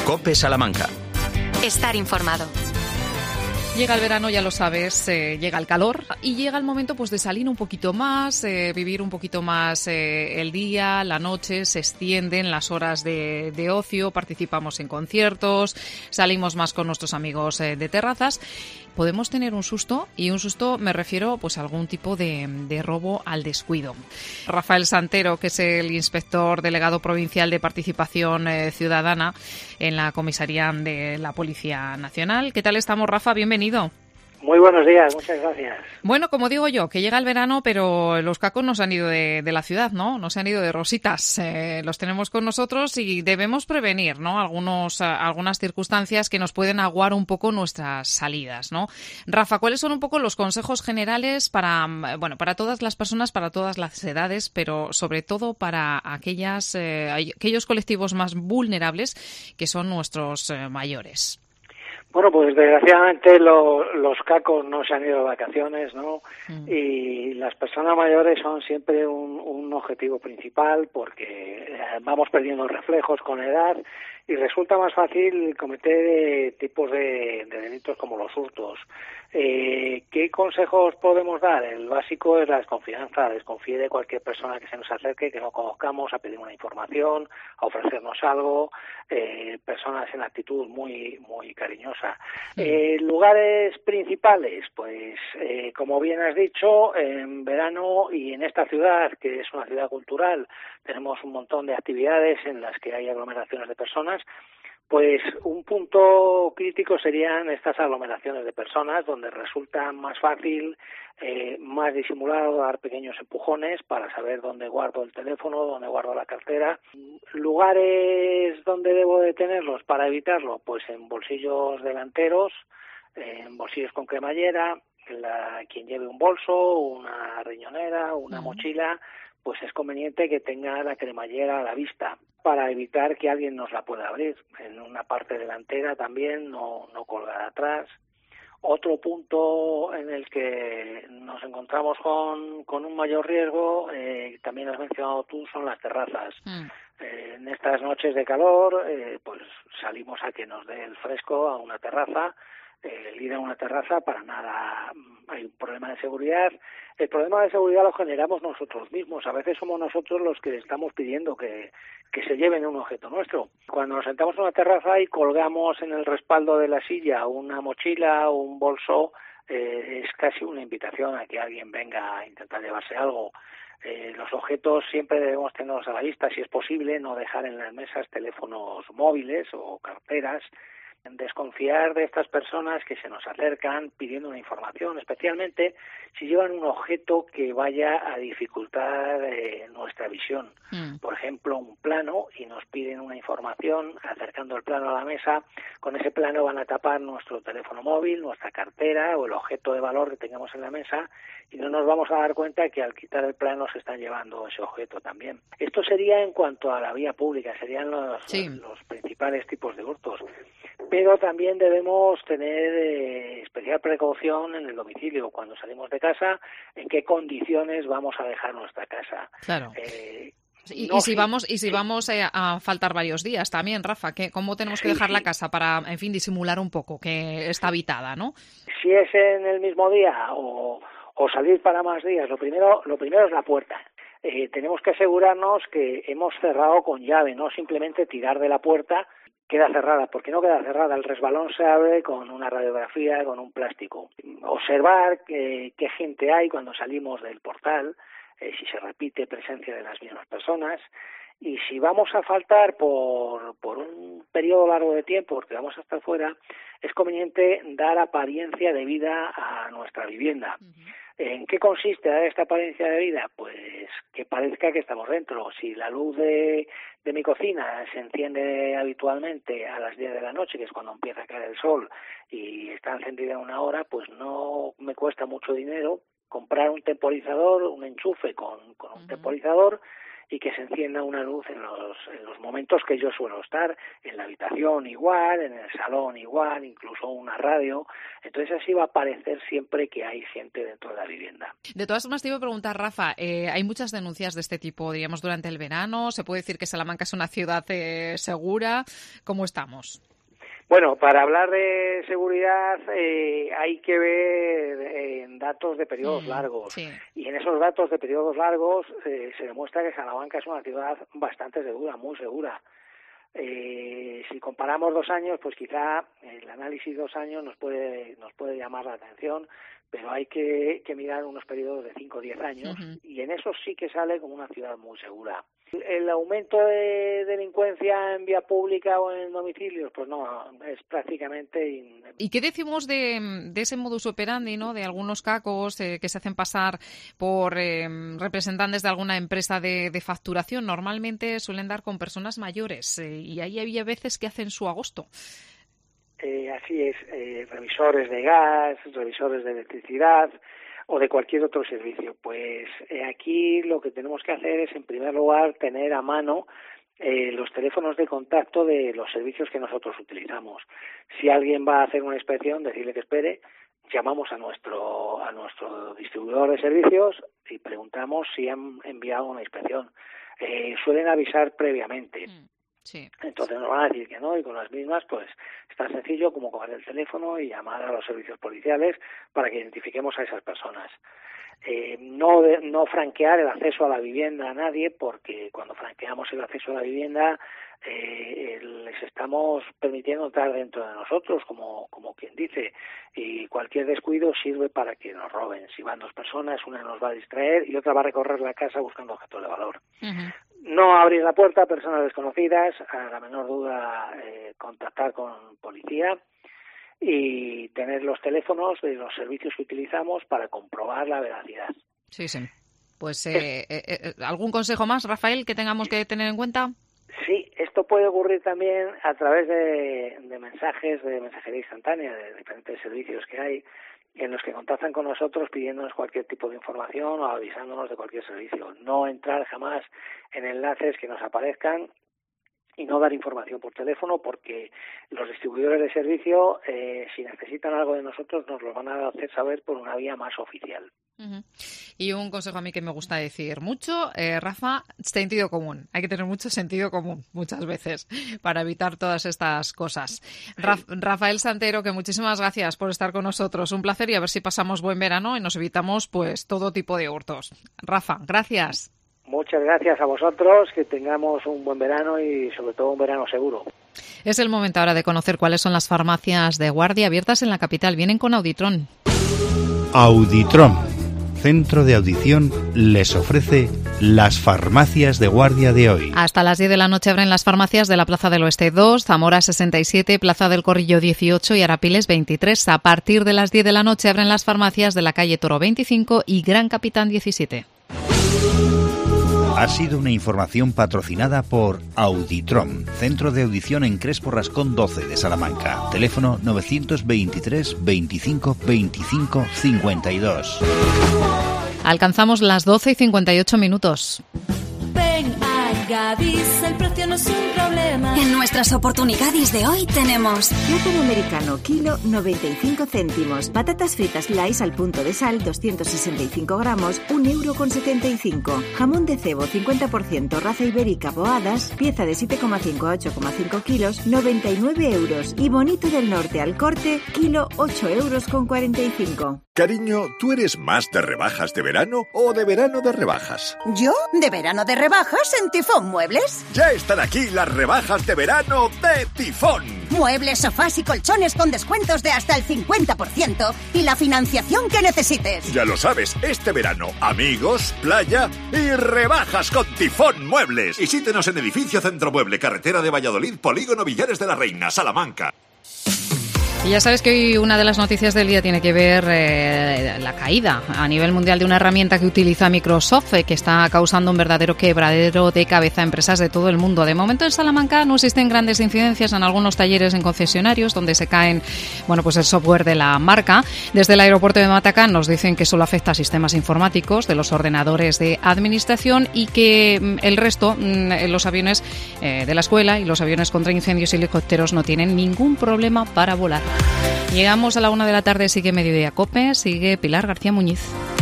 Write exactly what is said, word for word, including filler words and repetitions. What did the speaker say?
COPE Salamanca. Estar informado. Llega el verano, ya lo sabes, eh, llega el calor y llega el momento pues de salir un poquito más, eh, vivir un poquito más eh, el día, la noche, se extienden las horas de, de ocio, participamos en conciertos, salimos más con nuestros amigos eh, de terrazas. Podemos tener un susto, y un susto me refiero pues a algún tipo de, de robo al descuido. Rafael Santero, que es el inspector delegado provincial de Participación eh, Ciudadana en la comisaría de la Policía Nacional. ¿Qué tal estamos, Rafa? Bienvenido. Muy buenos días, muchas gracias. Bueno, como digo yo, que llega el verano, pero los cacos no se han ido de, de la ciudad, ¿no? No se han ido de rositas. Eh, los tenemos con nosotros y debemos prevenir, ¿no? Algunos, algunas circunstancias que nos pueden aguar un poco nuestras salidas, ¿no? Rafa, ¿cuáles son un poco los consejos generales para, bueno, para todas las personas, para todas las edades, pero sobre todo para aquellas, eh, aquellos colectivos más vulnerables que son nuestros eh, mayores? Bueno, pues desgraciadamente lo, los cacos no se han ido de vacaciones, ¿no? Mm. Y las personas mayores son siempre un, un objetivo principal porque vamos perdiendo reflejos con la edad y resulta más fácil cometer tipos de, de delitos como los hurtos. Eh, ¿Qué consejos podemos dar? El básico es la desconfianza. Desconfíe de cualquier persona que se nos acerque, que no conozcamos, a pedir una información, a ofrecernos algo. Eh, personas en actitud muy muy cariñosa. Sí. Eh, lugares principales, pues eh, como bien has dicho, en verano y en esta ciudad, que es una ciudad cultural, tenemos un montón de actividades en las que hay aglomeraciones de personas. Pues un punto crítico serían estas aglomeraciones de personas donde resulta más fácil, eh, más disimulado dar pequeños empujones para saber dónde guardo el teléfono, dónde guardo la cartera. Lugares donde debo de tenerlos para evitarlo, pues en bolsillos delanteros, en bolsillos con cremallera, la, quien lleve un bolso, una riñonera, una uh-huh. mochila, pues es conveniente que tenga la cremallera a la vista para evitar que alguien nos la pueda abrir. En una parte delantera también, no, no colgar atrás. Otro punto en el que nos encontramos con, con un mayor riesgo, eh, también has mencionado tú, son las terrazas. Mm. Eh, en estas noches de calor, eh, pues salimos a que nos dé el fresco a una terraza. El ir a una terraza para nada hay un problema de seguridad. El problema de seguridad lo generamos nosotros mismos. A veces somos nosotros los que estamos pidiendo que, que se lleven un objeto nuestro. Cuando nos sentamos en una terraza y colgamos en el respaldo de la silla una mochila o un bolso, eh, es casi una invitación a que alguien venga a intentar llevarse algo. Eh, los objetos siempre debemos tenerlos a la vista, si es posible, no dejar en las mesas teléfonos móviles o carteras. Desconfiar de estas personas que se nos acercan pidiendo una información, especialmente si llevan un objeto que vaya a dificultar eh, nuestra visión. Mm. Por ejemplo, un plano, y nos piden una información acercando el plano a la mesa. Con ese plano van a tapar nuestro teléfono móvil, nuestra cartera o el objeto de valor que tengamos en la mesa, y no nos vamos a dar cuenta que al quitar el plano se están llevando ese objeto también. Esto sería en cuanto a la vía pública, serían los, sí. los, los principales tipos de hurtos. Pero también debemos tener eh, especial precaución en el domicilio, cuando salimos de casa, en qué condiciones vamos a dejar nuestra casa. Claro. Eh, y, no, y si sí, vamos y si sí. vamos eh, a faltar varios días también, Rafa, ¿qué, ¿cómo tenemos que sí, dejar sí. la casa para, en fin, disimular un poco que está habitada, ¿no? Si es en el mismo día o, o salir para más días, lo primero, lo primero es la puerta. Eh, tenemos que asegurarnos que hemos cerrado con llave, no simplemente tirar de la puerta. Queda cerrada. ¿Por qué no queda cerrada? El resbalón se abre con una radiografía, con un plástico. Observar que, qué gente hay cuando salimos del portal, eh, si se repite presencia de las mismas personas, y si vamos a faltar por, por un periodo largo de tiempo, porque vamos a estar fuera, es conveniente dar apariencia de vida a nuestra vivienda. Uh-huh. ¿En qué consiste dar esta apariencia de vida? Pues que parezca que estamos dentro. Si la luz de, de mi cocina se enciende habitualmente a las diez de la noche, que es cuando empieza a caer el sol, y está encendida una hora, pues no me cuesta mucho dinero comprar un temporizador, un enchufe con, con un uh-huh. temporizador, y que se encienda una luz en los, en los momentos que yo suelo estar, en la habitación igual, en el salón igual, incluso una radio. Entonces así va a parecer siempre que hay gente dentro de la vivienda. De todas formas, te iba a preguntar, Rafa, eh, hay muchas denuncias de este tipo, diríamos, durante el verano. ¿Se puede decir que Salamanca es una ciudad eh, segura? ¿Cómo estamos? Bueno, para hablar de seguridad eh, hay que ver en datos de periodos mm, largos. Sí. Y en esos datos de periodos largos eh, se demuestra que Salamanca es una ciudad bastante segura, muy segura. Eh, si comparamos dos años, pues quizá el análisis dos años nos puede nos puede llamar la atención, pero hay que, que mirar unos periodos de cinco o diez años, uh-huh. y en eso sí que sale como una ciudad muy segura. ¿El aumento de delincuencia en vía pública o en domicilios? Pues no, es prácticamente... In... ¿Y qué decimos de, de ese modus operandi, ¿no? De algunos cacos eh, que se hacen pasar por eh, representantes de alguna empresa de, de facturación? Normalmente suelen dar con personas mayores eh, y ahí había veces que hacen su agosto. Eh, así es, eh, revisores de gas, revisores de electricidad o de cualquier otro servicio. Pues eh, aquí lo que tenemos que hacer es, en primer lugar, tener a mano eh, los teléfonos de contacto de los servicios que nosotros utilizamos. Si alguien va a hacer una inspección, decirle que espere, llamamos a nuestro a nuestro distribuidor de servicios y preguntamos si han enviado una inspección. Eh, suelen avisar previamente. Mm. Sí. Entonces nos van a decir que no, y con las mismas pues es tan sencillo como coger el teléfono y llamar a los servicios policiales para que identifiquemos a esas personas. Eh, no de, no franquear el acceso a la vivienda a nadie, porque cuando franqueamos el acceso a la vivienda eh, les estamos permitiendo entrar dentro de nosotros, como como quien dice, y cualquier descuido sirve para que nos roben. Si van dos personas, una nos va a distraer y otra va a recorrer la casa buscando objetos de valor. Uh-huh. No abrir la puerta a personas desconocidas, a la menor duda eh, contactar con policía y tener los teléfonos de los servicios que utilizamos para comprobar la veracidad. Sí, sí. Pues, eh, eh, eh, ¿algún consejo más, Rafael, que tengamos que tener en cuenta? Sí, esto puede ocurrir también a través de, de mensajes de mensajería instantánea, de diferentes servicios que hay, en los que contactan con nosotros pidiéndonos cualquier tipo de información o avisándonos de cualquier servicio. No entrar jamás en enlaces que nos aparezcan y no dar información por teléfono, porque los distribuidores de servicio, eh, si necesitan algo de nosotros, nos lo van a hacer saber por una vía más oficial. Uh-huh. Y un consejo a mí que me gusta decir mucho, eh, Rafa, sentido común. Hay que tener mucho sentido común muchas veces para evitar todas estas cosas. Sí. Ra- Rafael Santero, que muchísimas gracias por estar con nosotros. Un placer y a ver si pasamos buen verano y nos evitamos pues todo tipo de hurtos. Rafa, gracias. Muchas gracias a vosotros, que tengamos un buen verano y sobre todo un verano seguro. Es el momento ahora de conocer cuáles son las farmacias de guardia abiertas en la capital. Vienen con Auditron. Auditron, centro de audición, les ofrece las farmacias de guardia de hoy. Hasta las diez de la noche abren las farmacias de la Plaza del Oeste dos, Zamora sesenta y siete, Plaza del Corrillo dieciocho y Arapiles veintitrés. A partir de las diez de la noche abren las farmacias de la calle Toro veinticinco y Gran Capitán diecisiete. Ha sido una información patrocinada por Auditron, centro de audición en Crespo Rascón doce de Salamanca. Teléfono novecientos veintitrés veinticinco veinticinco cincuenta y dos. Alcanzamos las doce y cincuenta y ocho minutos. Ven a Gadis, el precio no es un problema. En nuestras oportunidades de hoy tenemos plátano americano, kilo noventa y cinco céntimos. Patatas fritas Lays al punto de sal, doscientos sesenta y cinco gramos, un euro con setenta y cinco. Jamón de cebo, cincuenta por ciento, raza ibérica Boadas, pieza de siete coma cinco a ocho coma cinco kilos, noventa y nueve euros. Y bonito del norte al corte, kilo ocho euros con cuarenta y cinco. Cariño, ¿tú eres más de rebajas de verano o de verano de rebajas? ¿Yo? ¿De verano de rebajas en Tifón Muebles? Ya están aquí las rebajas de verano de Tifón. Muebles, sofás y colchones con descuentos de hasta el cincuenta por ciento y la financiación que necesites. Ya lo sabes, este verano, amigos, playa y rebajas con Tifón Muebles. Visítenos en Edificio Centro Mueble, carretera de Valladolid, Polígono Villares de la Reina, Salamanca. Y ya sabes que hoy una de las noticias del día tiene que ver eh, la caída a nivel mundial de una herramienta que utiliza Microsoft, eh, que está causando un verdadero quebradero de cabeza a empresas de todo el mundo. De momento en Salamanca no existen grandes incidencias en algunos talleres en concesionarios donde se caen, bueno, pues el software de la marca. Desde el aeropuerto de Matacán nos dicen que solo afecta a sistemas informáticos de los ordenadores de administración y que mm, el resto, mm, los aviones eh, de la escuela y los aviones contra incendios y helicópteros no tienen ningún problema para volar. Llegamos a la una de la tarde, sigue Mediodía Cope, sigue Pilar García Muñiz.